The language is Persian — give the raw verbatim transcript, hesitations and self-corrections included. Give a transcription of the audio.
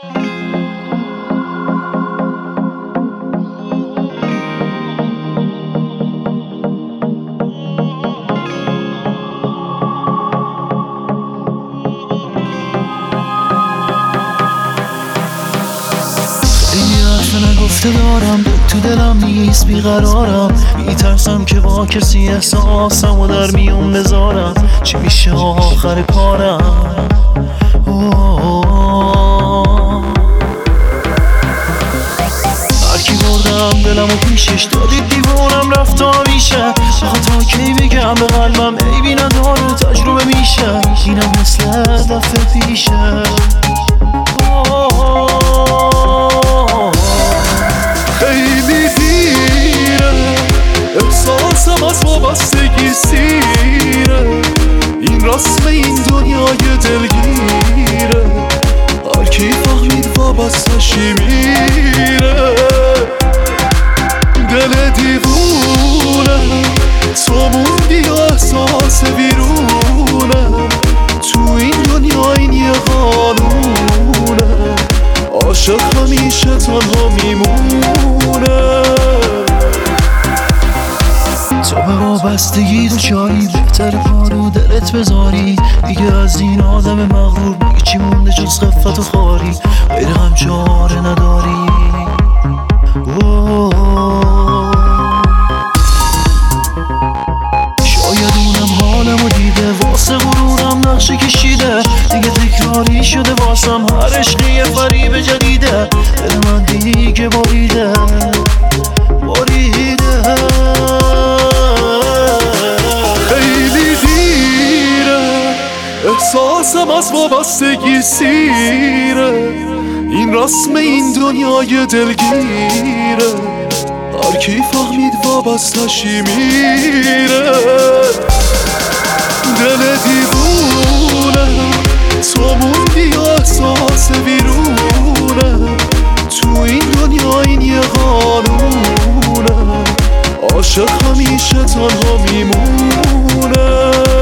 نگفته دارم تو دلم نیست بیقرارم، میترسم که با کسی احساسم و در میون بذارم. چی میشه آخر کارم؟ هرکی بردم دلم و پیشش دادید دیوونم رفت میشه. آخه تا کی بگم به قلبم عیبی نداره تجربه میشه. اینم مثل دفعه پیشه. خیلی دیره احساسم از وابستگی سیره، این رسم این دنیای دلگیره. هر کی فهمید وابستشی میره. دل دیوونه تو موندی و احساس بیرونه. تو این دنیا این یه قانونه، عاشق همیشه تنها میمونه. تو به وابستگی دوچاری، بهتر کارو دلت بذاری. دیگه از این آدم مغرور دیگه چی مونده جز خفت و خاری؟ غیر هم چاره نداری. شاید اونم حالمو دیده، واسه غرورم نقشه کشیده. دیگه تکراری شده واسم هر عشقی فریب جدیده. دل من دیگه باریده باریده. خیلی دیره احساسم از وابستگی سیره، این رسم این دنیای دلگیره. هر کی فهمید وابستشی میره. دل دیوونه تو موندی و احساس بیرونه. تو این دنیا این یه قانونه، عاشق همیشه تنها میمونه.